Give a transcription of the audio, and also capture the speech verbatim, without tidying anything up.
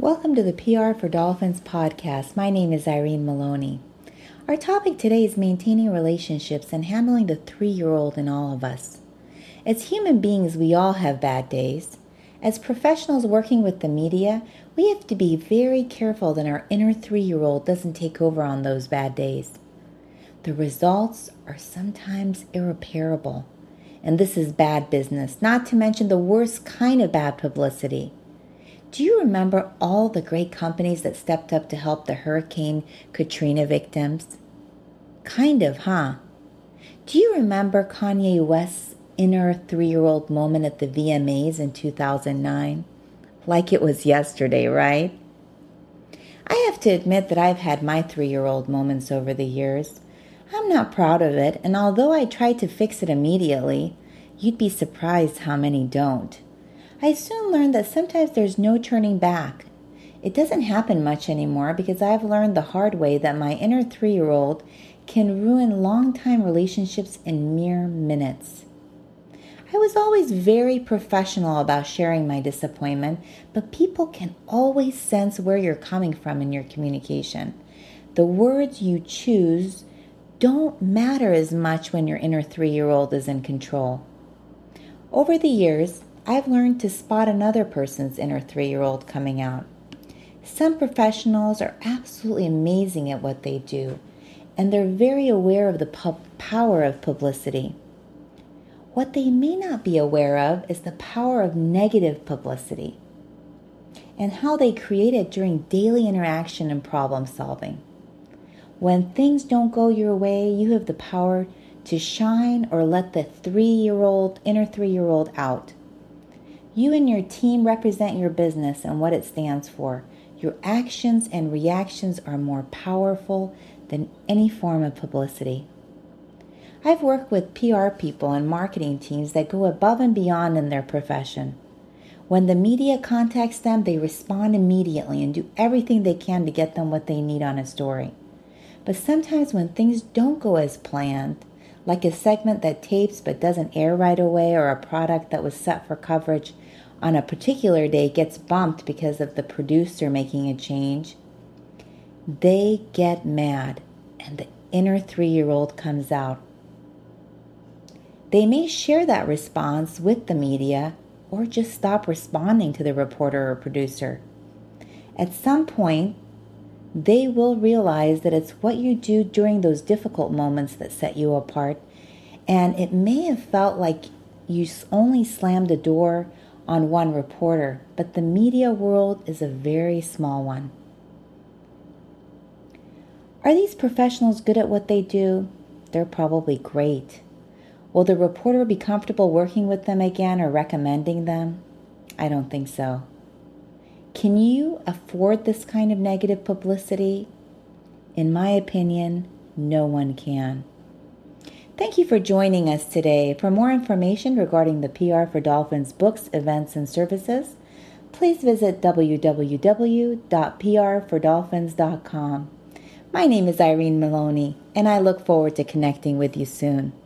Welcome to the P R for Dolphins podcast. My name is Irene Maloney. Our topic today is maintaining relationships and handling the three-year-old in all of us. As human beings, we all have bad days. As professionals working with the media, we have to be very careful that our inner three-year-old doesn't take over on those bad days. The results are sometimes irreparable, and this is bad business, not to mention the worst kind of bad publicity. Do you remember all the great companies that stepped up to help the Hurricane Katrina victims? Kind of, huh? Do you remember Kanye West's inner three-year-old moment at the V M As in two thousand nine? Like it was yesterday, right? I have to admit that I've had my three-year-old moments over the years. I'm not proud of it, and although I tried to fix it immediately, you'd be surprised how many don't. I soon learned that sometimes there's no turning back. It doesn't happen much anymore because I've learned the hard way that my inner three-year-old can ruin long-time relationships in mere minutes. I was always very professional about sharing my disappointment, but people can always sense where you're coming from in your communication. The words you choose don't matter as much when your inner three-year-old is in control. Over the years, I've learned to spot another person's inner three-year-old coming out. Some professionals are absolutely amazing at what they do, and they're very aware of the pub- power of publicity. What they may not be aware of is the power of negative publicity and how they create it during daily interaction and problem solving. When things don't go your way, you have the power to shine or let the three-year-old, inner three-year-old out. You and your team represent your business and what it stands for. Your actions and reactions are more powerful than any form of publicity. I've worked with P R people and marketing teams that go above and beyond in their profession. When the media contacts them, they respond immediately and do everything they can to get them what they need on a story. But sometimes when things don't go as planned, like a segment that tapes but doesn't air right away, or a product that was set for coverage on a particular day gets bumped because of the producer making a change, they get mad and the inner three-year-old comes out. They may share that response with the media or just stop responding to the reporter or producer. At some point, they will realize that it's what you do during those difficult moments that set you apart, and it may have felt like you only slammed a door on one reporter, but the media world is a very small one. Are these professionals good at what they do? They're probably great. Will the reporter be comfortable working with them again or recommending them? I don't think so. Can you afford this kind of negative publicity? In my opinion, no one can. Thank you for joining us today. For more information regarding the P R for Dolphins books, events, and services, please visit w w w dot p r for dolphins dot com. My name is Irene Maloney, and I look forward to connecting with you soon.